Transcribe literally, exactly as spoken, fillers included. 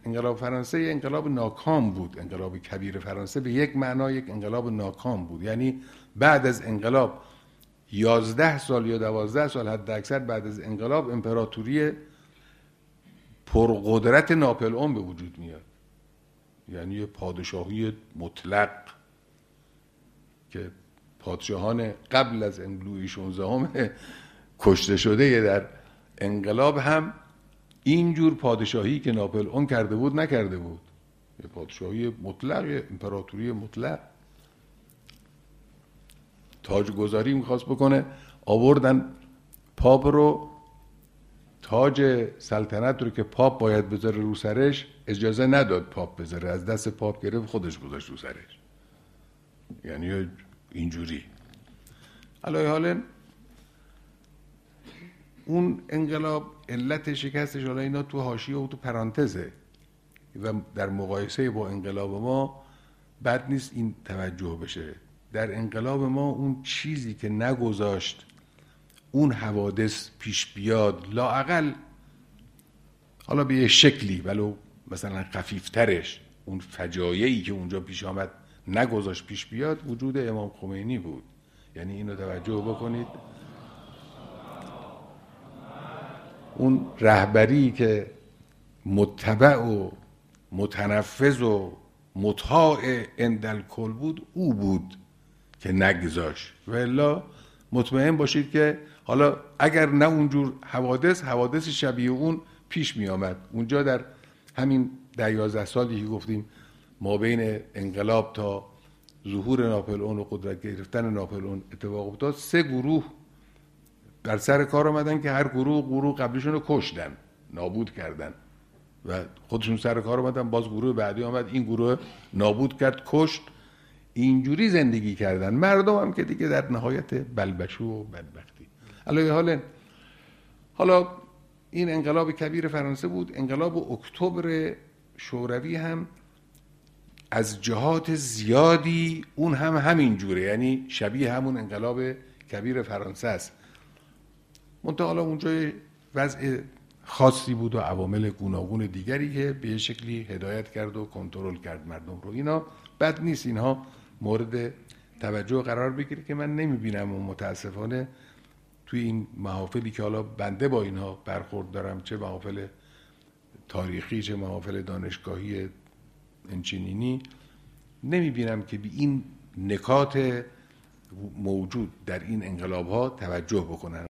انقلاب فرانسه یک انقلاب ناکام بود. انقلاب کبیر فرانسه به یک معنا یک انقلاب ناکام بود. یعنی بعد از انقلاب یازده سال یا دوازده سال حد اکثر بعد از انقلاب امپراتوری پرقدرت ناپلئون به وجود میاد. یعنی یه پادشاهی مطلق که پادشاهان قبل از لویی شانزدهم کشته شده در انقلاب هم اینجور پادشاهی که ناپلئون کرده بود نکرده بود. یه پادشاهی مطلق، یه امپراتوری مطلق. تاجگذاری میخواست بکنه، آوردن پاپ رو، تاج سلطنت رو که پاپ باید بذاره رو سرش اجازه نداد پاپ بذاره، از دست پاپ گرفت خودش گذاشت رو سرش. یعنی اینجوری. علی حال اون انقلاب علت شکستش، حالا اینا تو حاشیه و تو پرانتزه و در مقایسه با انقلاب ما بد نیست این توجه بشه. در انقلاب ما اون چیزی که نگذاشت اون حوادث پیش بیاد، لااقل حالا به یه شکلی ولو مثلا خفیفترش، اون فجایعی که اونجا پیش آمد نگذاشت پیش بیاد، وجود امام خمینی بود. یعنی اینو توجه بکنید، اون رهبری که متبع و متنفذ و مطاع اندالکل بود، او بود که نگذاشت. و الا مطمئن باشید که حالا اگر نه اونجور حوادث، حوادث شبیه اون پیش می آمد. اونجا در همین ده یازده سالی که گفتیم ما بین انقلاب تا ظهور ناپلئون و قدرت گرفتن ناپلئون اتفاق افتاد، سه گروه در سر کار آمدن که هر گروه گروه قبلیشون رو کشتن، نابود کردن و خودشون سر کار آمدن، باز گروه بعدی آمد این گروه نابود کرد، کشت. اینجوری زندگی کردن مردم هم که دیگه در نهایت بلبشو و بدبختی. علی حال حالا این انقلاب کبیر فرانسه بود. انقلاب اکتبر شوروی هم از جهات زیادی اون هم همین جوره، یعنی شبیه همون انقلاب کبیر فرانسه است. منتها حالا اونجا وضع خاصی بود و عوامل گوناگون دیگری که به شکلی هدایت کرد و کنترل کرد مردم رو. اینا بد نیست، اینها مورد توجه قرار بگیره که من نمیبینم و متاسفانه توی این محافلی که حالا بنده با اینها برخورد دارم، چه محافل تاریخی چه محافل دانشگاهی انچینینی، نمیبینم که به این نکات موجود در این انقلاب ها توجه بکنن.